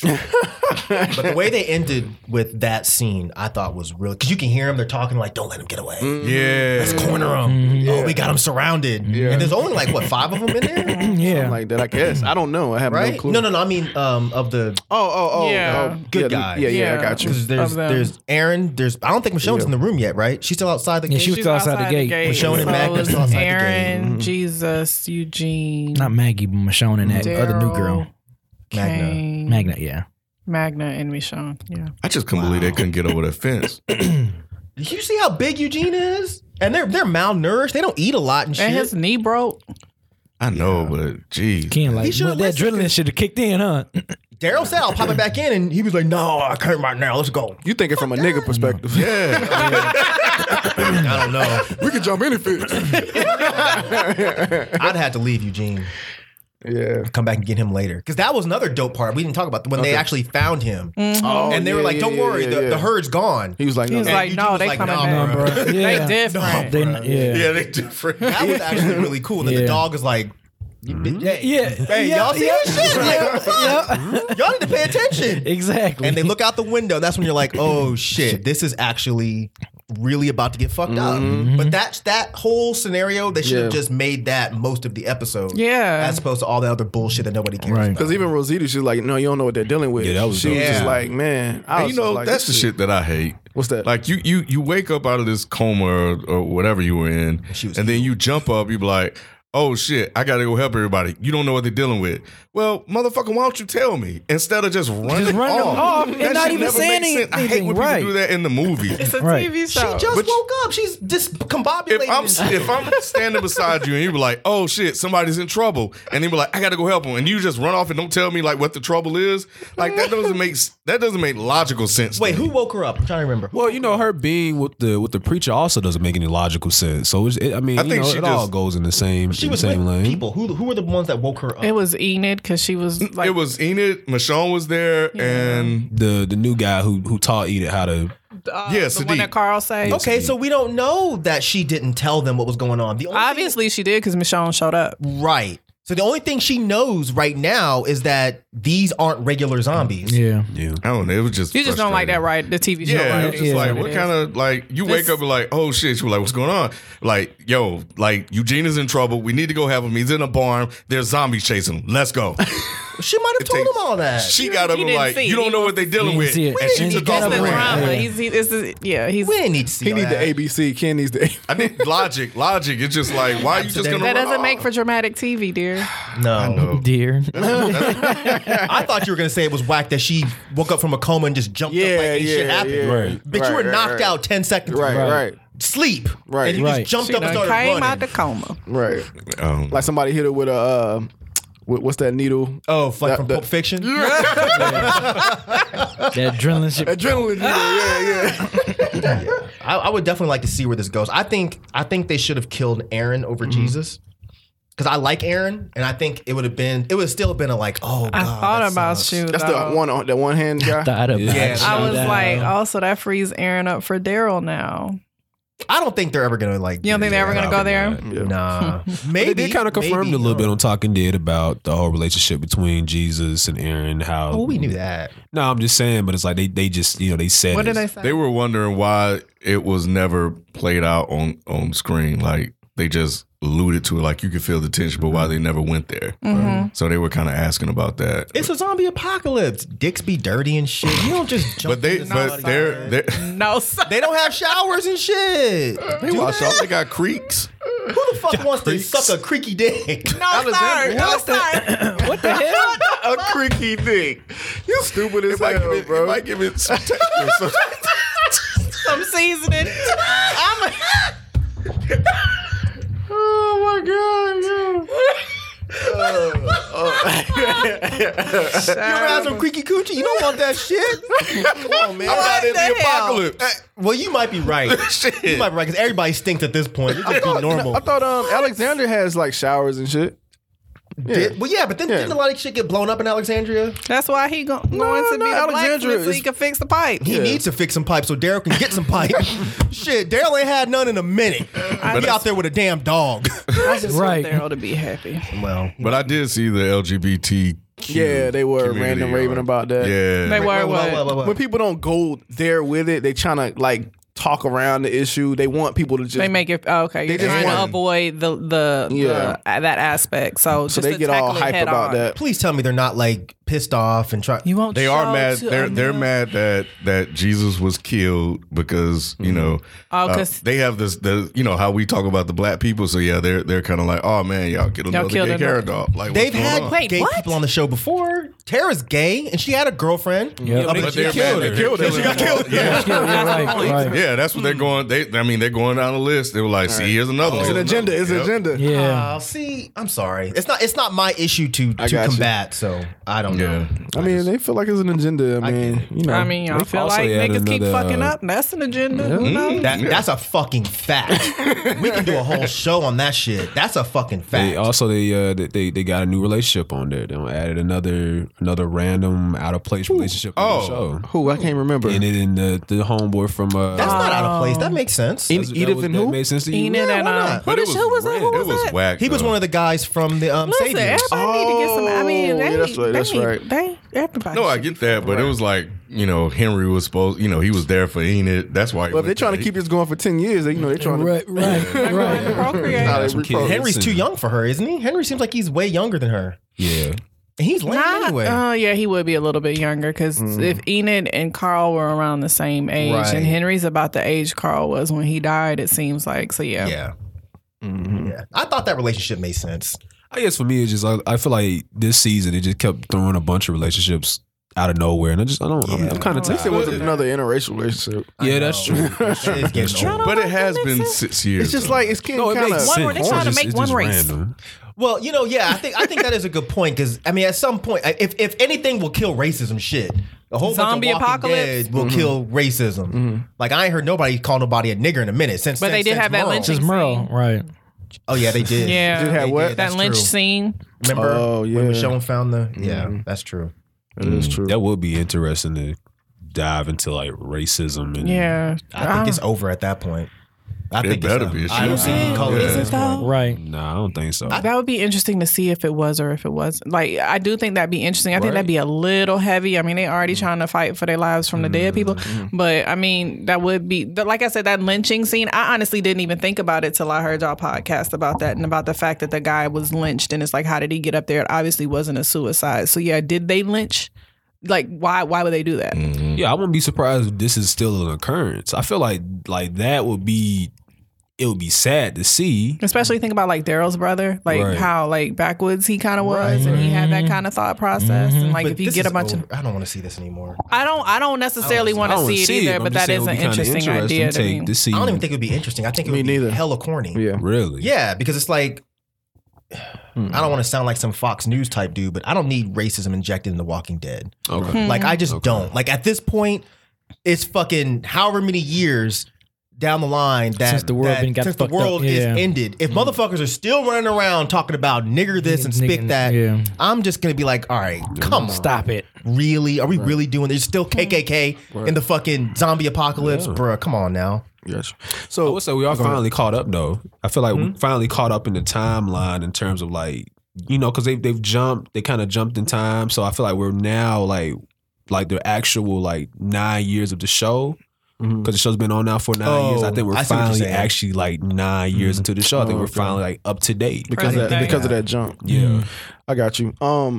But the way they ended with that scene, I thought was really because you can hear them. They're talking like, "Don't let him get away.
Yeah.
Let's corner him. Oh, we got him surrounded."
Yeah.
And there's only like what 5 of them in there,
Yeah.
Something like that, I guess. I don't know. I have no
right?
clue.
No. I mean, of the
Oh.
Yeah.
Good
yeah,
guys.
Yeah, I got you.
because
Of them.
there's Aaron. I don't think Michonne's in the room yet, right? She's still outside the
Yeah,
gate.
she was still outside the gate.
Michonne and
So
Magna
it was
still outside the gate.
Aaron, Jesus, Eugene,
Not Maggie, but Michonne and that other new girl.
Magna.
Kane,
Magna, yeah.
Magna, and Michonne. Yeah.
I just couldn't believe they couldn't get over that fence.
Did you see how big Eugene is? And they're malnourished. They don't eat a lot and shit.
And his knee broke.
I know, but geez.
Ken, like,
should've
that
listened,
adrenaline should have kicked in, huh?
Daryl said, "I'll pop it back in," and he was like, "No, I can't right now. Let's go."
You thinking from a nigga perspective.
Yeah.
I don't know.
We could jump any fence.
I'd have to leave Eugene.
Yeah.
Come back and get him later. Because that was another dope part. We didn't talk about when they actually found him.
Oh,
And they were like, don't worry, the herd's gone.
He was like,
He was
no.
like,
Eugene
no,
was
they
like,
coming
nah,
back.
bro. Yeah.
They different.
Yeah.
they different.
That was actually really cool. And the
Yeah.
dog is like, hey,
Yeah.
hey,
Yeah,
y'all see
yeah.
this shit? Like, what the fuck? Y'all need to pay attention.
Exactly.
And they look out the window. And that's when you're like, oh shit, this is actually really about to get fucked up. But that whole scenario, they should have
Yeah.
just made that most of the episode.
Yeah.
As opposed to all the other bullshit that nobody cares
Right.
about.
Because even Rosita, she's like, no, you don't know what they're dealing with.
Yeah, that was
she
dope.
was just
Yeah.
like, man. I
And
was
you know,
just like,
that's the
this
shit that I hate.
What's that?
Like you wake up out of this coma or whatever you were in,
She was
and then you jump up, you be like, oh shit, I gotta go help everybody. You don't know what they're dealing with. Well, motherfucker, why don't you tell me instead of just running
running off and
That
not
shit
even
never
saying
makes sense. I hate
anything,
when people
right.
do that in the movie.
It's a
Right.
TV
She
show.
just
But-
woke up. She's discombobulated.
If I'm standing beside you and you be like, oh shit, somebody's in trouble, and then be like, I gotta go help them, and you just run off and don't tell me like what the trouble is, like that doesn't make logical sense. to
Wait,
me.
who woke her up? I'm trying to remember.
Well, you know, her being with the preacher also doesn't make any logical sense. So I mean,
I think she
it all
just-
goes in the same
She was with
lane.
people. Who were the ones that woke her up?
It was Enid because she was like,
It was Enid, Michonne was there, and
The new guy who taught Enid how to.
the one
Sadiq.
that Carl said.
Okay, so we don't know that she didn't tell them what was going on. The only
Obviously she did because Michonne showed up.
thing, right. So the only thing she knows right now is that these aren't regular zombies.
Yeah.
Yeah.
I don't know. It was just
You just don't like that,
frustrating.
right? The TV show.
Yeah,
right?
it was just like, what kind of, like, you wake up and like, oh shit, you were like, what's going on? Like, yo, like, Eugene is in trouble. We need to go have him. He's in a barn. There's zombies chasing him. Let's go.
She might have told him all that.
She got up
He
and
didn't
like,
see.
you don't
He
know what they're dealing with.
see it.
And she
And
took
he
off
got
the
The
up
ring.
drama.
Yeah.
He's
We didn't need to see
He
all
need the
that.
ABC. Ken needs the.
I think logic. It's just like, why are you just gonna
that
run
doesn't
off?
make for dramatic TV, dear.
No.
Dear.
I thought you were gonna say it was whack that she woke up from a coma and just jumped up like ain't shit happened.
yeah.
Right.
But you were
Right,
knocked
right.
out 10 seconds
Right,
ago.
right,
Sleep.
Right.
And you
Right.
just jumped
She
up and
done
started
came
running.
out the coma.
right. Like somebody hit her with a what's that needle?
Oh, like
That-
from
that-
Pulp Fiction?
That adrenaline shit.
Adrenaline needle. Yeah.
I would definitely like to see where this goes. I think they should have killed Aaron over Jesus. Because I like Aaron, and I think it would have still been a like, oh God.
I thought
that
about
sucks.
you.
That's
though.
the one hand guy.
Thought about
Yeah.
it.
I was
Down.
like, oh, so that frees Aaron up for Daryl now.
I don't think they're ever gonna like.
You don't think they're ever gonna go there?
Yeah.
Nah.
They
Maybe
did kind of confirmed
maybe,
a little bit
no.
on Talking Dead about the whole relationship between Jesus and Aaron. How
Oh, we knew that.
No, I'm just saying, but it's like they just they said
What did
it.
I say?
They were wondering why it was never played out on screen. Like they just alluded to it, like you could feel the tension, but why they never went there. So they were kind of asking about that.
It's a zombie apocalypse. Dicks be dirty and shit. You don't just jump.
But
into somebody's bed.
they're
No, sir.
They don't have showers and shit.
they wash off. They got creeks.
Who the fuck wants to suck a creaky dick?
No, sir. No, sir.
What the hell?
A creaky dick. You stupid as hell, bro.
It might give it some texture.
Some seasoning.
Oh
You ever had some creaky coochie? You don't want that shit. Come on, man.
I'm not in the
the hell?
apocalypse.
Well, you might be right.
Shit.
You might be right because everybody stinks at this point. It just be normal.
I thought Alexander has like showers and shit.
Well, yeah, but then didn't a lot of shit get blown up in Alexandria?
That's why he going to be the
Alexandria
blacksmith so he
is-
can fix the pipe.
He needs to fix some pipes so Daryl can get some pipe. Shit, Daryl ain't had none in a minute. He out there with a damn dog.
I just
Right.
want Daryl to be happy.
Well,
But I did see the LGBTQ.
Yeah, they were
community
random raving about that.
Yeah.
They were what?
When people don't go there with it, they trying to like talk around the issue. They want people to just
They make it okay. You're
They just
trying to
want-
avoid the
Yeah.
that aspect. So
so
just
they
to
get all
tackle it
hype
head
about
on.
that.
please tell me they're not like pissed off and try.
You won't.
They are
show
mad.
to
They're mad that Jesus was killed because you know
Oh, 'cause-
they have this how we talk about the black people. So yeah, they're kind of like, oh man, y'all killed another
killed
gay
another-
carrot dog. Like
They've
what's going
had
on?
Wait,
gay
what?
people on the show before. Tara's gay and she had a girlfriend.
Yeah.
I mean,
But
she
they're
killed
mad.
her.
They killed her.
She got killed.
Yeah.
Yeah, right.
Yeah, that's what they're going. They're going down the list. They were like, "See, here's another one."
It's an agenda. It's an
Yep.
agenda.
Yeah.
See, I'm sorry. It's not my issue to
got you.
combat. So I don't know.
Yeah.
I mean, they feel like it's an agenda. I mean, you know.
I mean, y'all feel
also
like
had
niggas keep
another,
fucking up. That's an agenda. Who knows?
That's a fucking fact. We can do a whole show on that shit. That's a fucking fact.
They also they got a new relationship on there. They added another random out of place relationship on the show.
who I can't remember.
And it in the homeboy from
That's not out of place. That makes sense.
Edith and
that
who?
made sense to you?
Enid and
why not?
But it was
who was that?
random.
Who
It was
that?
whack.
He was
though.
one of the guys from the
Listen,
Saviors.
everybody need to get some. I mean,
Oh, yeah, that's right, that's right.
They everybody.
No, I get that, but it was like Henry was supposed. He was there for Enid. That's why. he
Well, if they're
went
trying to
there.
keep this going for 10 years, they're trying to.
Right.
procreate.
Nah, they
Some
repro-
kids.
Henry's too young for her, isn't he? Henry seems like he's way younger than her.
Yeah.
And he's lame anyway.
Oh yeah, he would be a little bit younger because if Enid and Carl were around the same age,
Right.
and Henry's about the age Carl was when he died, it seems like. So yeah.
Yeah. Yeah. I thought that relationship made sense.
I guess for me, it's just I feel like this season it just kept throwing a bunch of relationships out of nowhere, and I'm kind of
At least it
tired.
wasn't another interracial relationship.
Yeah, that's true.
It's getting old.
But it has been 6 years.
It's just
though.
like it's getting
No, it
kind
makes
of.
sense.
One- they're trying to
It's
make
just-
one
it's just
race.
random.
Well, yeah, I think that is a good point because I mean, at some point, if anything will kill racism, shit, a whole
Zombie
bunch of Walking
apocalypse?
Dead will kill racism. Like I ain't heard nobody call nobody a nigger in a minute since.
But they
since-
did
since
have that
Merle.
lynching
Just Merle. Right.
Oh yeah, they did.
Yeah.
Did have
They
what?
did,
That
that's
lynch
true.
scene.
Remember?
Oh, yeah.
When Michonne found the. Yeah, that's true.
It is true.
That would be interesting to dive into like racism and
Yeah.
I think it's over at that point. I think
It better be.
I don't see any color.
Is it though?
Right.
Nah, I don't think so.
That would be interesting to see if it was or if it wasn't. Like, I do think that'd be interesting. I think that'd be a little heavy. I mean, they already trying to fight for their lives from the dead people. But, I mean, that would be, like I said, that lynching scene, I honestly didn't even think about it till I heard y'all podcast about that and about the fact that the guy was lynched. And it's like, how did he get up there? It obviously wasn't a suicide. So, yeah, did they lynch? Like, why would they do that?
Yeah, I wouldn't be surprised if this is still an occurrence. I feel like that would be, it would be sad to see.
Especially think about like Daryl's brother, like
Right.
how like backwoods he kind of was, and he had that kind of thought process. And like
But
if you
this
get a
is
bunch
over.
of,
I don't want to see this anymore.
I don't necessarily want
I
to
don't
see it either,
I'm
but
just
that
saying
is
it
an
would be kinda
interesting idea.
take to see.
I don't even think it would be interesting. I think it would be
neither.
hella corny.
Yeah.
Really.
Yeah, because it's like, I don't want to sound like some Fox News type dude, but I don't need racism injected in The Walking Dead.
Okay.
Like, I just don't. Like, at this point, it's fucking however many years down the line that
Since the world been got
since the
fucked
world
up,
is
yeah.
ended. If motherfuckers are still running around talking about nigger this and spick
Nigga,
that,
yeah.
I'm just gonna be like, all right, come on,
Stop it.
really? Are we really doing? There's still KKK in the fucking zombie apocalypse, bruh. Come on now.
Yes.
I
So
would say we are finally caught up though. I feel like we finally caught up in the timeline in terms of like, you know, because they've jumped, they kind of jumped in time. So I feel like we're now like the actual like 9 years of the show. Because the show's been on now for 9 years. I think we're
I see what you're
finally
saying.
actually like 9 years into the show. I think we're
okay.
finally like up to date.
because of that jump.
Yeah.
I got you.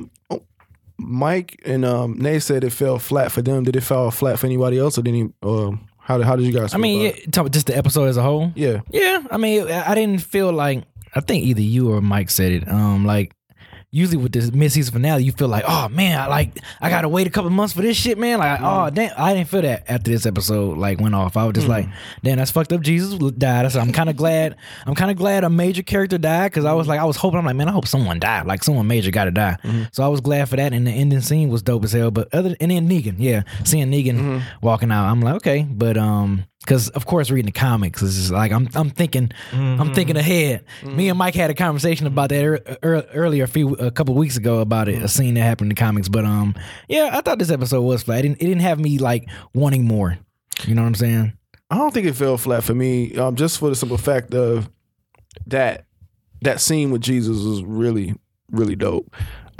Mike and Nay said it fell flat for them. Did it fall flat for anybody else, or did he? How did you guys?
I
feel
mean,
about
yeah, talk about just the episode as a whole.
Yeah.
Yeah, I mean, I didn't feel like, I think either you or Mike said it. Like, usually with this mid-season finale, you feel like, oh man, I gotta wait a couple months for this shit, man. Like, oh damn, I didn't feel that after this episode like went off. I was just like, damn, that's fucked up. Jesus died. So I'm kind of glad. A major character died because I was hoping. I'm like, man, I hope someone died. Like someone major got to die. So I was glad for that. And the ending scene was dope as hell. But and then Negan, yeah, seeing Negan walking out, I'm like, okay, but because of course reading the comics is just like I'm thinking ahead. Me and Mike had a conversation about that earlier a couple weeks ago about it, a scene that happened in the comics. But yeah, I thought this episode was flat. It didn't have me like wanting more. You know what I'm saying?
I don't think it fell flat for me. Just for the simple fact of that scene with Jesus was really, really dope.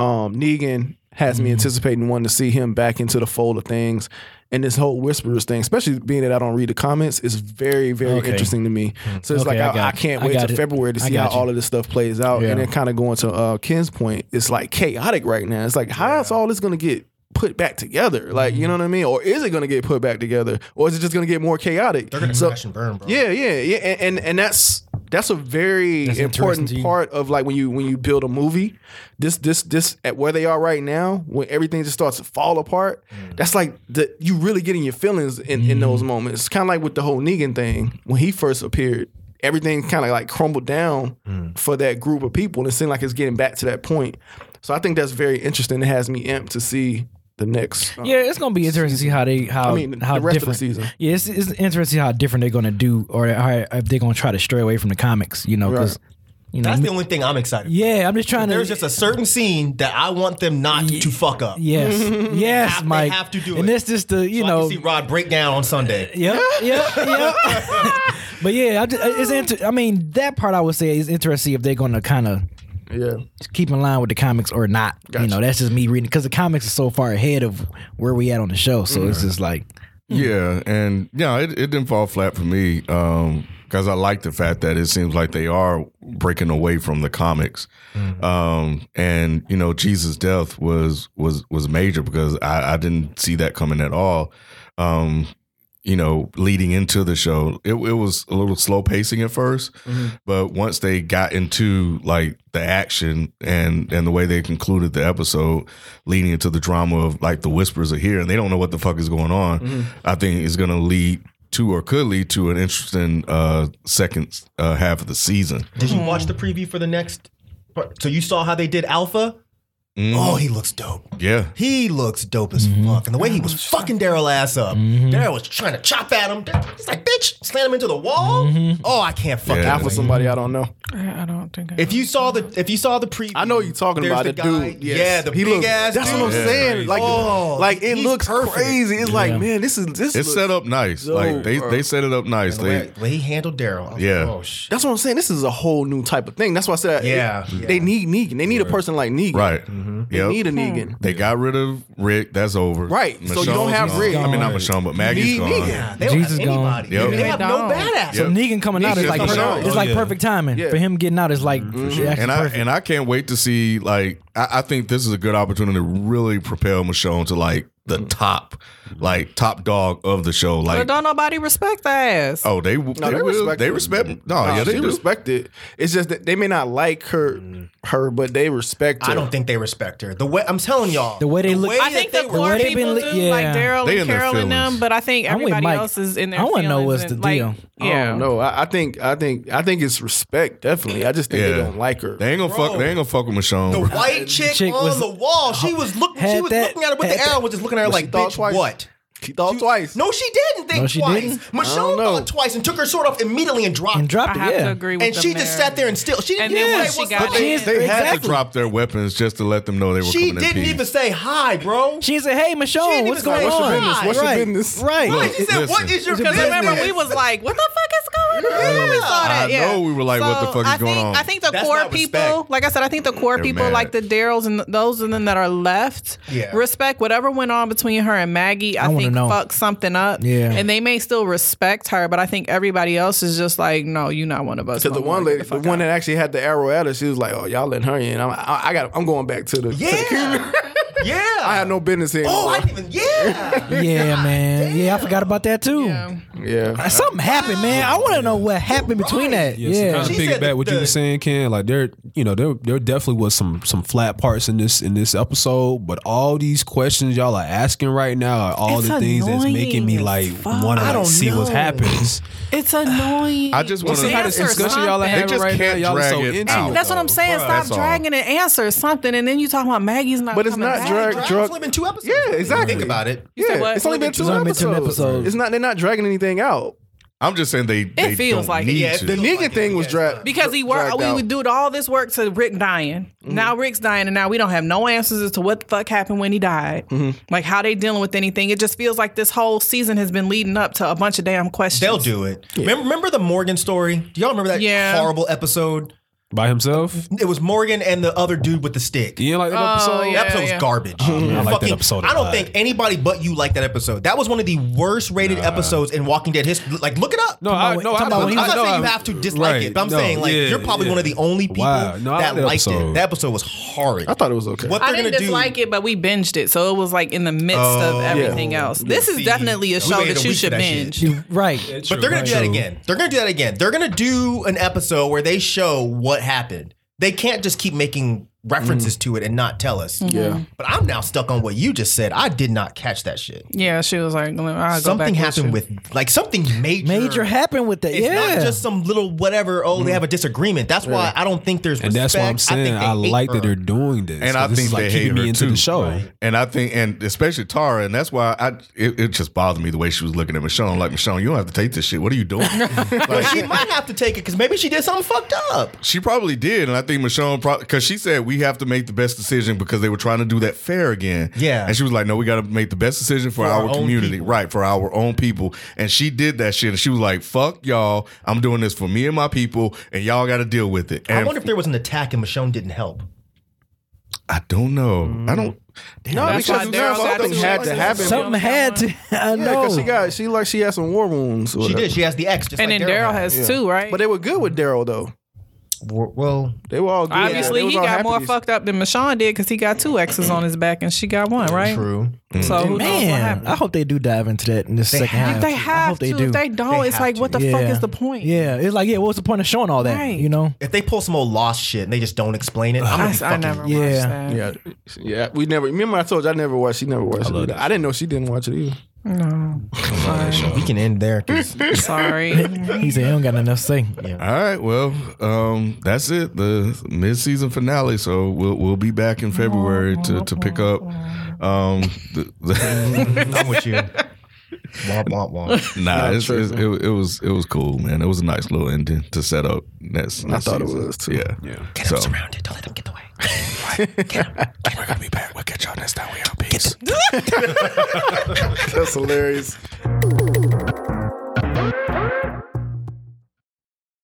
Negan has me anticipating wanting to see him back into the fold of things. And this whole Whisperers thing, especially being that I don't read the comments, is very, very interesting to me. So it's
Okay,
like I can't wait till February to see how all of this stuff plays out.
Yeah.
And then kind of going to Ken's point, it's like chaotic right now. It's like, how is all this going to get put back together? Like, you know what I mean? Or is it going to get put back together? Or is it just going to get more chaotic?
They're gonna crash and burn, bro.
Yeah. And that's a very
That's
important
interesting to you.
part of like when you build a movie. This at where they are right now, when everything just starts to fall apart, that's like you really getting your feelings in those moments. It's kind of like with the whole Negan thing when he first appeared. Everything kind of like crumbled down for that group of people, and it seemed like it's getting back to that point. So I think that's very interesting. It has me amped to see the next.
Yeah, it's gonna be interesting to see how
the rest of the
different.
season.
Yeah, it's interesting to see how different they're gonna do, or how, if they're gonna try to stray away from the comics. You know, because
That's the only thing I'm excited for.
yeah, I'm just trying to.
There's just a certain scene that I want them not to fuck up.
Yes, yes,
They
Mike.
have to do
and
it.
that's just the
So I can see Rod break down on Sunday.
Yep. But yeah, I mean, that part I would say is interesting if they're going to kind of keep in line with the comics or not. You know, that's just me reading because the comics are so far ahead of where we at on the show. So it's just like,
Yeah, and it didn't fall flat for me because I like the fact that it seems like they are breaking away from the comics, and Jesus' death was major because I didn't see that coming at all. Leading into the show, it was a little slow pacing at first, but once they got into like the action and the way they concluded the episode, leading into the drama of like the Whispers are here and they don't know what the fuck is going on, I think it's going to could lead to an interesting second half of the season.
Did you watch the preview for the next part? So you saw how they did Alpha? Oh, he looks dope.
Yeah.
He looks dope as fuck. And the way he was fucking Daryl ass up. Daryl was trying to chop at him. He's like, bitch, slam him into the wall. Oh, I can't fucking.
Yeah.
Out for somebody I don't know.
I don't think.
If you saw the preview,
I know you're talking
there's
about
the
the
guy,
dude. Yes.
Yeah, the
He
big
look-
ass.
That's
dude.
what I'm saying. Like,
Oh,
like it
he's
looks
perfect.
crazy. It's like, man, this
It's
looks-
set up nice. Like they set it up nice.
The way he handled Daryl. I was
Yeah.
like, oh shit.
That's what I'm saying. This is a whole new type of thing. That's why I said,
Yeah.
they need Negan. They need a person like Negan.
Right.
They
Yep.
need a Negan.
They got rid of Rick. That's over.
Right. So you don't
Michonne's
have
gone.
Rick.
I mean, not Michonne, but Maggie's
need
gone.
Negan.
Yeah, they don't
Jesus
have
gone.
anybody.
Yep.
They have
They
no
don't.
badass.
So Negan coming out is
Negan's
like
coming out.
it's like
Yeah.
perfect timing
Yeah.
for him getting out. Is like actually perfect.
And I can't wait to see, like, I think this is a good opportunity to really propel Michonne to like the top dog of the show.
But
Like,
don't nobody respect the ass.
oh, they
No,
will. They
her.
respect. No,
Nah,
yeah, they
she
do.
respect it. It's just that they may not like her, but they respect her.
I don't think they respect her. The way I'm telling y'all,
The way they look-
I think the
the
core
way they
people
been
do,
li-
like
yeah.
Daryl
They
and
in their
Carol and them,
feelings.
but I think
I'm with
everybody
Mike.
else is in their
I wanna know
feelings
what's
and,
the
like,
deal.
Yeah.
No, I think it's respect. Definitely. I just think they don't like her.
They ain't gonna fuck. They ain't gonna fuck with Michonne.
the white chick on
was-
the wall, she was looking. She
had
was
that-
looking at her with the
had
arrow.
that-
Was just looking at her
But she
like,
thought
bitch,
twice.
what?
She thought twice.
No, she didn't think
No, she
twice.
didn't?
Michonne
know.
thought twice and took her sword off immediately and dropped.
and
it.
dropped
I
it.
have
Yeah.
to agree with
And
them
she just
there.
sat there and still. She didn't
And
even
then when
say
she
what's
got
up.
in-
They had to
Exactly.
drop their weapons just to let them know they were
She
coming in
didn't
peace.
even say hi, bro.
She said, "Hey, Michonne,
didn't
what's
even say,
going
"What's your
on?
business? What's
your
right.
business?"
Right.
Right, she said,
listen.
"What is your
Because
business?"
remember, we was like, "What the fuck is going on?" When we saw that,
I
yeah.
know we were like, "What the fuck is going on?"
I think the
That's
core
not
people,
respect.
like I said, I think the core
They're
people,
mad.
like the Daryls and those of them that are left,
Yeah.
respect whatever went on between her and Maggie. I
wanna
think
know.
fucked something up.
Yeah.
And they may still respect her, but I think everybody else is just like, no, you're not one of us.
Because
no
the
more.
one
Get
lady, the
fuck
one
out.
that actually had the arrow at her, she was like, "Oh, y'all letting her in. I'm going back to the
Yeah. Yeah.
I had no business here.
Oh, I didn't even. Yeah.
Yeah, man. Yeah, I forgot about that too.
Yeah.
Something happened, man. I want to know what happened between that.
Yeah,
Yeah.
kind
She
of
said
piggyback
that
what you were saying, Ken. Like there definitely was some flat parts in this episode, but all these questions y'all are asking right now are all
It's
the things that's
annoying
making me
as
like
fuck.
want
I
to
don't
see what's
know.
happening.
It's annoying.
I just want
See
to.
how this
Answer
discussion y'all are
something.
having
just
right now.
can't
Y'all are
drag
so
it
into
out.
it.
That's what I'm saying.
Bruh,
Stop
that's all.
dragging it. Answer something, and then you talking about Maggie's not.
But it's
coming
not
back.
drag-
It's
drug-
only been 2 episodes.
Yeah, exactly.
Think about it.
Yeah,
what?
it's only been
It's only been 2 episodes.
It's not. They're not dragging anything out.
I'm just saying they
feels
don't
like it.
need
Yeah,
to.
The Negan thing was dragged
Because we
out.
would do all this work to Rick dying. Now Rick's dying, and now we don't have no answers as to what the fuck happened when he died. Like how they dealing with anything. It just feels like this whole season has been leading up to a bunch of damn questions.
They'll do it. Remember the Morgan story? Do y'all remember that
Yeah.
horrible episode?
By himself.
It was Morgan and the other dude with the stick.
You didn't like that episode?
yeah.
That episode was garbage.
I like that episode a
I don't
lot.
think anybody but you liked that episode. That was one of the worst rated episodes in Walking Dead history. Like, look it up.
No,
about
I
when-
no,
talking about when he
I'm
was-
not saying you have to dislike it, but I'm saying like you're probably one of the only people
Wow. No, I
that
like that
liked it.
episode.
That episode was horrid.
I thought it was okay.
What
I
they're
didn't
gonna do?
dislike it, but we binged it, so it was like in the midst of everything else. This is
See,
definitely a
we
show
waited
that
a
you
week for
should
that
binge.
shit.
Right.
But they're gonna do that again. They're gonna do that again. They're gonna do an episode where they show what happened. They can't just keep making references to it and not tell us.
Yeah.
But I'm now stuck on what you just said. I did not catch that shit.
Yeah, she was like, I'll
Something
go back
happened with like something major.
Major happened with that.
It's
Yeah.
not just some little whatever. Oh, they have a disagreement. That's why I don't think there's
And that's why I'm
respect.
saying I,
think they hate
like that
her.
they're doing this.
And I
this
think
is like
they hate
keeping me
her
into
too.
the show.
And I think, and especially Tara, and that's why it just bothered me the way she was looking at Michonne. Like, Michonne, you don't have to take this shit. What are you doing?
But she might have to take it because maybe she did something fucked up.
She probably did, and I think Michonne, because she said we have to make the best decision because they were trying to do that fair again.
Yeah.
And she was like, no, we got to make the best decision for our
our own
community.
people.
Right, for our own people. And she did that shit, and she was like, fuck y'all. I'm doing this for me and my people, and y'all got to deal with it. And
I wonder if there was an attack and Michonne didn't help.
I don't know. I don't.
No,
That's why
because
Daryl got
something
to
had
it.
to happen.
Something had to. I
Yeah,
know.
because she had some war wounds. or
She
whatever.
did. She has the X, just
and
like
then Daryl has too, right?
But they were good with Daryl though.
Well,
They were all good.
Obviously,
They was
he
all
got
happy
more
to-
fucked up than Michonne did because he got 2 X's on his back and she got 1, right?
true.
So who knows what
Man,
happened?
I hope they do dive into that in this second half.
They
I
have
hope
to.
they do.
If they don't,
They
it's
have
like,
to.
what the fuck is the point?
Yeah, it's like, what's the point of showing all that?
Right.
You know?
If they pull some old lost shit and they just don't explain it, I'm gonna be
I
fucking.
never
Yeah.
watched that.
Yeah, we never. Remember, I told you I never watched. She never watched it.
love
Either.
that
I didn't know she didn't watch it either.
No. Sorry.
We can end there. 'Cause
Sorry.
He said he don't got nothing to say.
All right, well, that's it. The mid-season finale. So we'll be back in February to pick up.
I'm with you. Womp, womp, womp.
Nah, it was cool, man. It was a nice little ending to set up next
I thought
season.
it was too.
Yeah.
Get him surrounded. Don't let him get away.
We're gonna be back. We'll catch y'all next time. We out. Peace.
That's hilarious.